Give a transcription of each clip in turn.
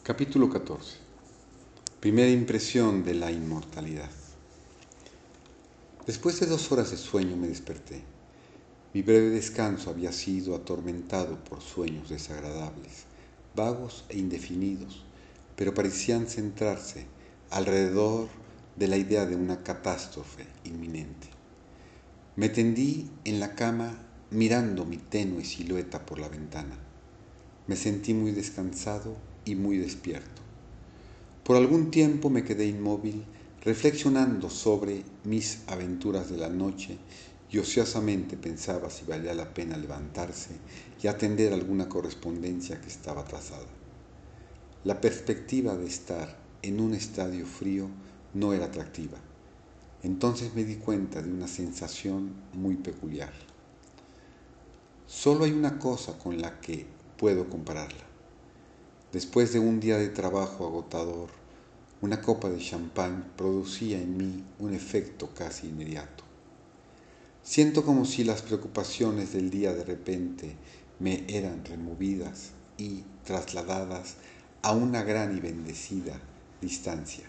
Capítulo 14. Primera impresión de la inmortalidad. Después de 2 horas de sueño me desperté. Mi breve descanso había sido atormentado por sueños desagradables, vagos e indefinidos, pero parecían centrarse alrededor de la idea de una catástrofe inminente. Me tendí en la cama mirando mi tenue silueta por la ventana. Me sentí muy descansado y muy despierto. Por algún tiempo me quedé inmóvil, reflexionando sobre mis aventuras de la noche y ociosamente pensaba si valía la pena levantarse y atender alguna correspondencia que estaba atrasada. La perspectiva de estar en un estadio frío no era atractiva. Entonces me di cuenta de una sensación muy peculiar. Solo hay una cosa con la que puedo compararla. Después de un día de trabajo agotador, una copa de champán producía en mí un efecto casi inmediato. Siento como si las preocupaciones del día de repente me eran removidas y trasladadas a una gran y bendecida distancia.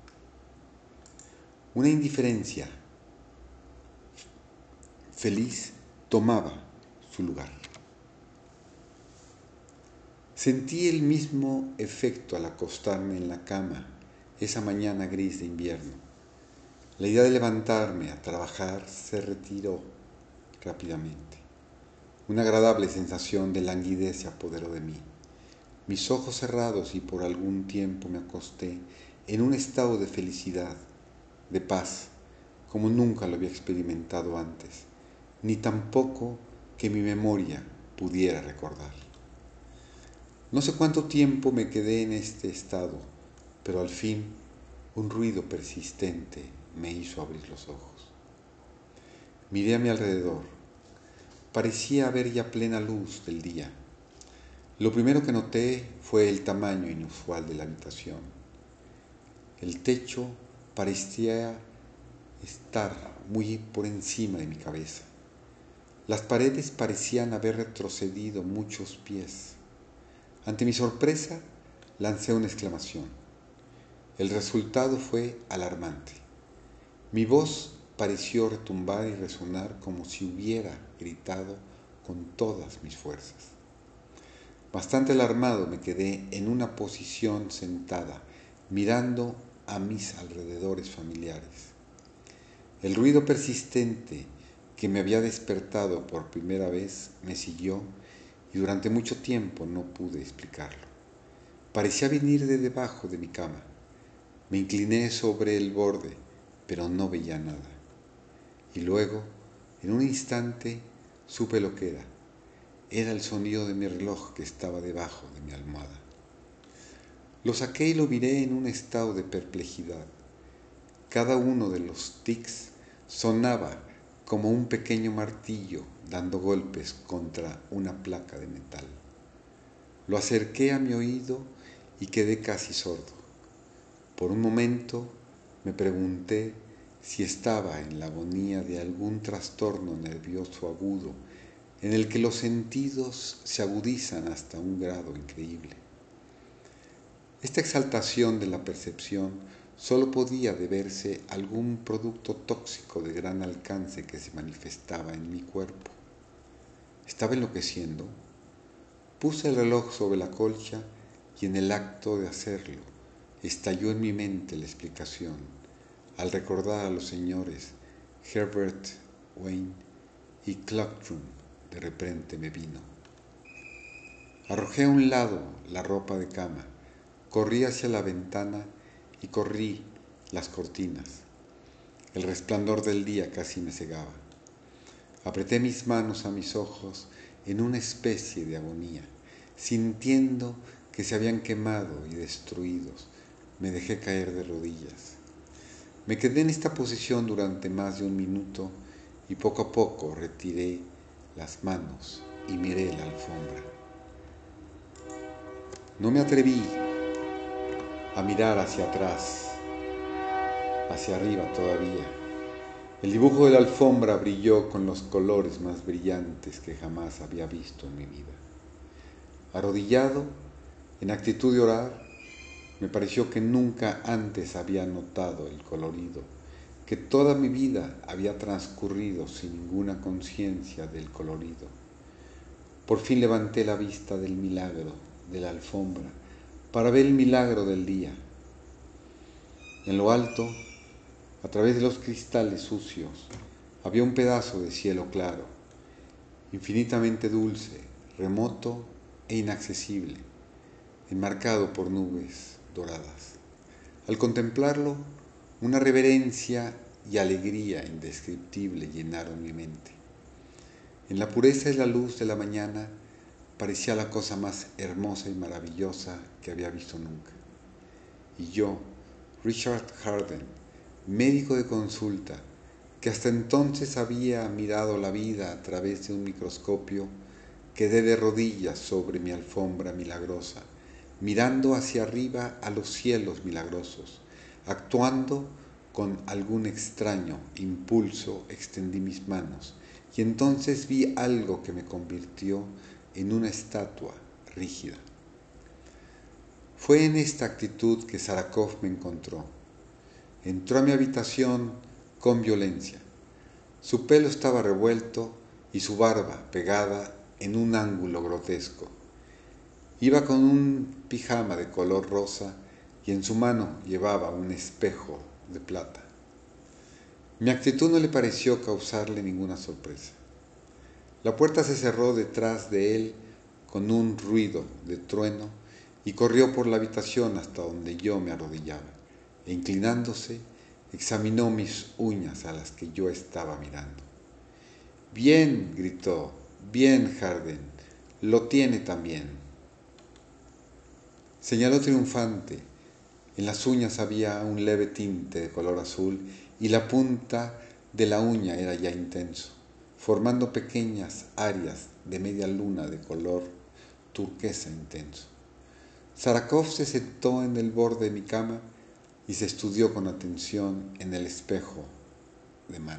Una indiferencia feliz tomaba su lugar. Sentí el mismo efecto al acostarme en la cama esa mañana gris de invierno. La idea de levantarme a trabajar se retiró rápidamente. Una agradable sensación de languidez se apoderó de mí. Mis ojos cerrados y por algún tiempo me acosté en un estado de felicidad, de paz, como nunca lo había experimentado antes, ni tampoco que mi memoria pudiera recordar. No sé cuánto tiempo me quedé en este estado, pero al fin un ruido persistente me hizo abrir los ojos. Miré a mi alrededor. Parecía haber ya plena luz del día. Lo primero que noté fue el tamaño inusual de la habitación. El techo parecía estar muy por encima de mi cabeza. Las paredes parecían haber retrocedido muchos pies. Ante mi sorpresa, lancé una exclamación. El resultado fue alarmante. Mi voz pareció retumbar y resonar como si hubiera gritado con todas mis fuerzas. Bastante alarmado me quedé en una posición sentada, mirando a mis alrededores familiares. El ruido persistente que me había despertado por primera vez me siguió y durante mucho tiempo no pude explicarlo. Parecía venir de debajo de mi cama. Me incliné sobre el borde, pero no veía nada. Y luego, en un instante, supe lo que era. Era el sonido de mi reloj que estaba debajo de mi almohada. Lo saqué y lo miré en un estado de perplejidad. Cada uno de los tics sonaba como un pequeño martillo dando golpes contra una placa de metal. Lo acerqué a mi oído y quedé casi sordo. Por un momento me pregunté si estaba en la agonía de algún trastorno nervioso agudo en el que los sentidos se agudizan hasta un grado increíble. Esta exaltación de la percepción solo podía deberse a algún producto tóxico de gran alcance que se manifestaba en mi cuerpo. ¿Estaba enloqueciendo? Puse el reloj sobre la colcha y en el acto de hacerlo estalló en mi mente la explicación al recordar a los señores Herbert Wayne y Clockrum. De repente me vino. Arrojé a un lado la ropa de cama, corrí hacia la ventana y corrí las cortinas. El resplandor del día casi me cegaba. Apreté mis manos a mis ojos en una especie de agonía, sintiendo que se habían quemado y destruidos. Me dejé caer de rodillas. Me quedé en esta posición durante más de un minuto y poco a poco retiré las manos y miré la alfombra. No me atreví a mirar hacia atrás, hacia arriba todavía. El dibujo de la alfombra brilló con los colores más brillantes que jamás había visto en mi vida. Arrodillado, en actitud de orar, Me pareció que nunca antes había notado el colorido, que toda mi vida había transcurrido sin ninguna conciencia del colorido. Por fin levanté la vista del milagro de la alfombra para ver el milagro del día. En lo alto, a través de los cristales sucios, había un pedazo de cielo claro, infinitamente dulce, remoto e inaccesible, enmarcado por nubes doradas. Al contemplarlo, una reverencia y alegría indescriptible llenaron mi mente. En la pureza y la luz de la mañana parecía la cosa más hermosa y maravillosa que había visto nunca. Y yo, Richard Harden, médico de consulta, que hasta entonces había mirado la vida a través de un microscopio, quedé de rodillas sobre mi alfombra milagrosa, mirando hacia arriba a los cielos milagrosos. Actuando con algún extraño impulso, extendí mis manos y entonces vi algo que me convirtió en una estatua rígida. Fue en esta actitud que Sarakov me encontró. Entró a mi habitación con violencia. Su pelo estaba revuelto y su barba pegada en un ángulo grotesco. Iba con un pijama de color rosa y en su mano llevaba un espejo de plata. Mi actitud no le pareció causarle ninguna sorpresa. La puerta se cerró detrás de él con un ruido de trueno y corrió por la habitación hasta donde yo me arrodillaba, e inclinándose, examinó mis uñas a las que yo estaba mirando. Bien, gritó, bien, Harden, lo tiene también. Señaló triunfante. En las uñas había un leve tinte de color azul y la punta de la uña era ya intenso, formando pequeñas áreas de media luna de color turquesa intenso. Sarakov se sentó en el borde de mi cama y se estudió con atención en el espejo de mano.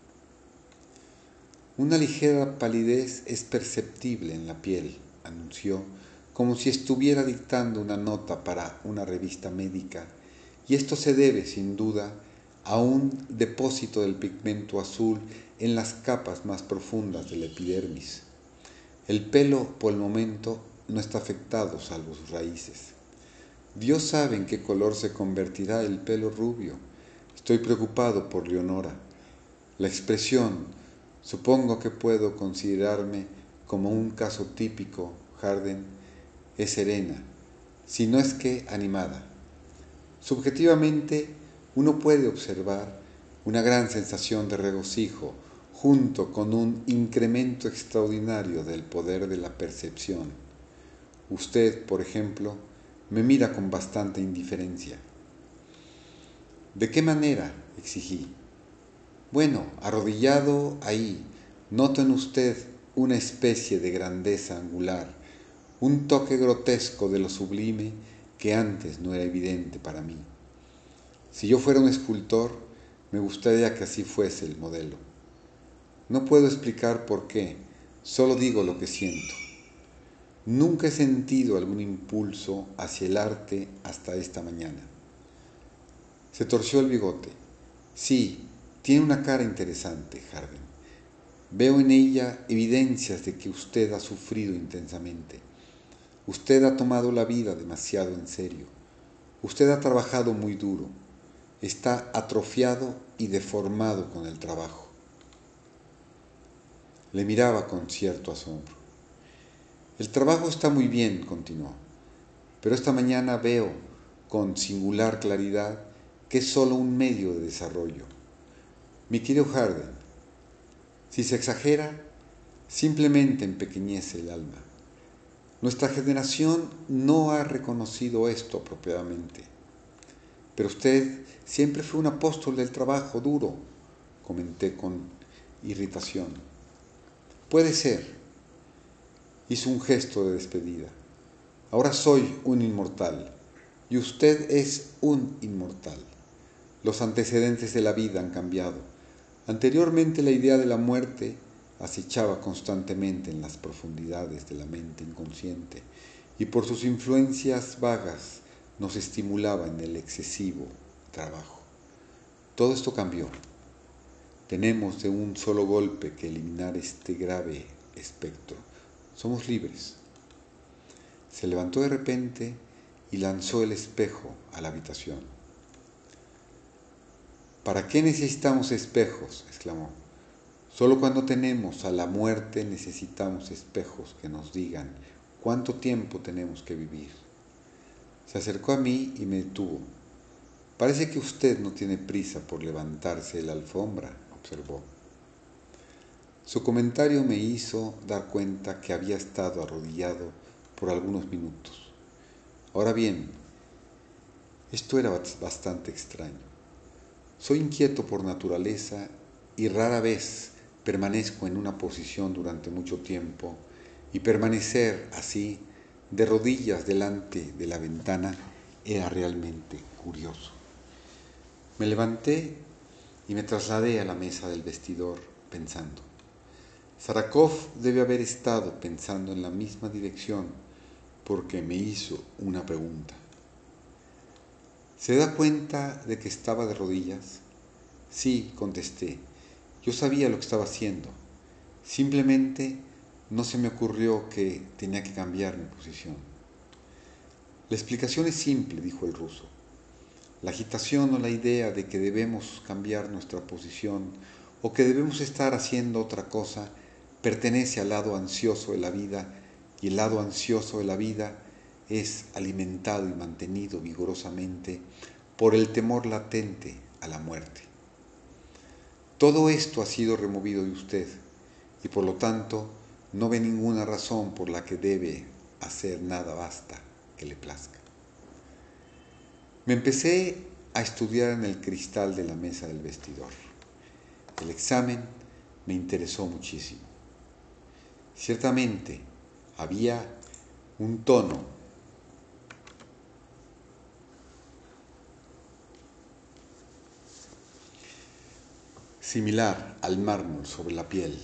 Una ligera palidez es perceptible en la piel, anunció, como si estuviera dictando una nota para una revista médica, y esto se debe, sin duda, a un depósito del pigmento azul en las capas más profundas de la epidermis. El pelo, por el momento, no está afectado, salvo sus raíces. Dios sabe en qué color se convertirá el pelo rubio. Estoy preocupado por Leonora. La expresión, supongo que puedo considerarme como un caso típico, Harden, es serena, si no es que animada. Subjetivamente, uno puede observar una gran sensación de regocijo junto con un incremento extraordinario del poder de la percepción. Usted, por ejemplo, me mira con bastante indiferencia. ¿De qué manera?, exigí. Bueno, arrodillado ahí, noto en usted una especie de grandeza angular, un toque grotesco de lo sublime que antes no era evidente para mí. Si yo fuera un escultor, me gustaría que así fuese el modelo. No puedo explicar por qué, solo digo lo que siento. Nunca he sentido algún impulso hacia el arte hasta esta mañana. Se torció el bigote. Sí, tiene una cara interesante, Harden. Veo en ella evidencias de que usted ha sufrido intensamente. Usted ha tomado la vida demasiado en serio. Usted ha trabajado muy duro. Está atrofiado y deformado con el trabajo. Le miraba con cierto asombro. El trabajo está muy bien, continuó, pero esta mañana veo con singular claridad que es solo un medio de desarrollo. Mi querido Harden, si se exagera, simplemente empequeñece el alma. Nuestra generación no ha reconocido esto apropiadamente. Pero usted siempre fue un apóstol del trabajo duro, comenté con irritación. Puede ser. Hizo un gesto de despedida. Ahora soy un inmortal y usted es un inmortal. Los antecedentes de la vida han cambiado. Anteriormente la idea de la muerte acechaba constantemente en las profundidades de la mente inconsciente y por sus influencias vagas nos estimulaba en el excesivo trabajo. Todo esto cambió. Tenemos de un solo golpe que eliminar este grave espectro. Somos libres. Se levantó de repente y lanzó el espejo a la habitación. ¿Para qué necesitamos espejos?, exclamó. Solo cuando tenemos a la muerte necesitamos espejos que nos digan cuánto tiempo tenemos que vivir. Se acercó a mí y me detuvo. Parece que usted no tiene prisa por levantarse de la alfombra, observó. Su comentario me hizo dar cuenta que había estado arrodillado por algunos minutos. Ahora bien, esto era bastante extraño. Soy inquieto por naturaleza y rara vez permanezco en una posición durante mucho tiempo, y permanecer así de rodillas delante de la ventana era realmente curioso. Me levanté y me trasladé a la mesa del vestidor pensando. Sarakov debe haber estado pensando en la misma dirección porque me hizo una pregunta. ¿Se da cuenta de que estaba de rodillas? Sí, contesté. Yo sabía lo que estaba haciendo. Simplemente no se me ocurrió que tenía que cambiar mi posición. La explicación es simple, dijo el ruso. La agitación o la idea de que debemos cambiar nuestra posición o que debemos estar haciendo otra cosa pertenece al lado ansioso de la vida, y el lado ansioso de la vida es alimentado y mantenido vigorosamente por el temor latente a la muerte. Todo esto ha sido removido de usted y por lo tanto no ve ninguna razón por la que debe hacer nada basta que le plazca. Me empecé a estudiar en el cristal de la mesa del vestidor. El examen me interesó muchísimo. Ciertamente había un tono similar al mármol sobre la piel.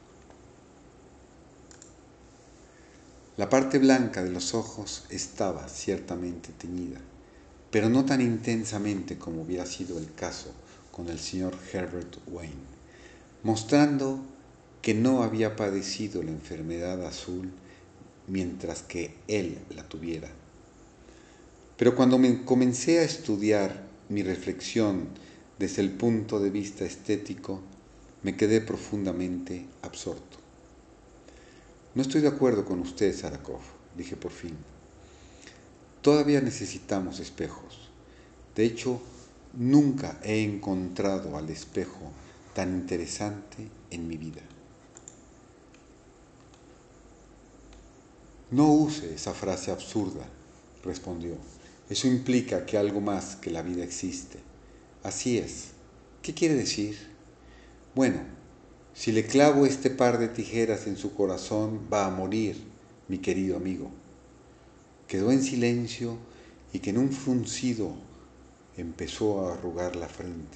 La parte blanca de los ojos estaba ciertamente teñida, pero no tan intensamente como hubiera sido el caso con el señor Herbert Wayne, mostrando que no había padecido la enfermedad azul mientras que él la tuviera. Pero cuando comencé a estudiar mi reflexión desde el punto de vista estético, me quedé profundamente absorto. No estoy de acuerdo con usted, Sarakov, dije por fin. Todavía necesitamos espejos. De hecho, nunca he encontrado al espejo tan interesante en mi vida. No use esa frase absurda, respondió. Eso implica que algo más que la vida existe. Así es. ¿Qué quiere decir? Bueno, si le clavo este par de tijeras en su corazón, va a morir, mi querido amigo. Quedó en silencio y que en un fruncido empezó a arrugar la frente.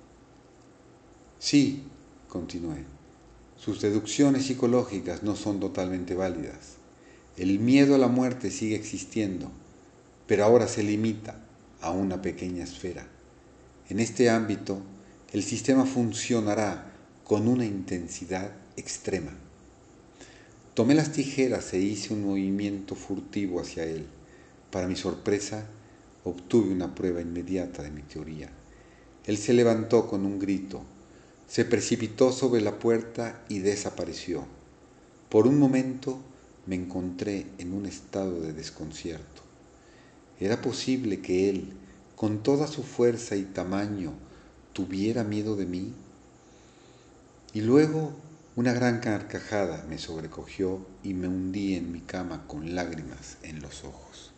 Sí, continué, sus deducciones psicológicas no son totalmente válidas. El miedo a la muerte sigue existiendo, pero ahora se limita a una pequeña esfera. En este ámbito, el sistema funcionará con una intensidad extrema. Tomé las tijeras e hice un movimiento furtivo hacia él. Para mi sorpresa, obtuve una prueba inmediata de mi teoría. Él se levantó con un grito, se precipitó sobre la puerta y desapareció. Por un momento me encontré en un estado de desconcierto. ¿Era posible que él, con toda su fuerza y tamaño, tuviera miedo de mí? Y luego una gran carcajada me sobrecogió y me hundí en mi cama con lágrimas en los ojos.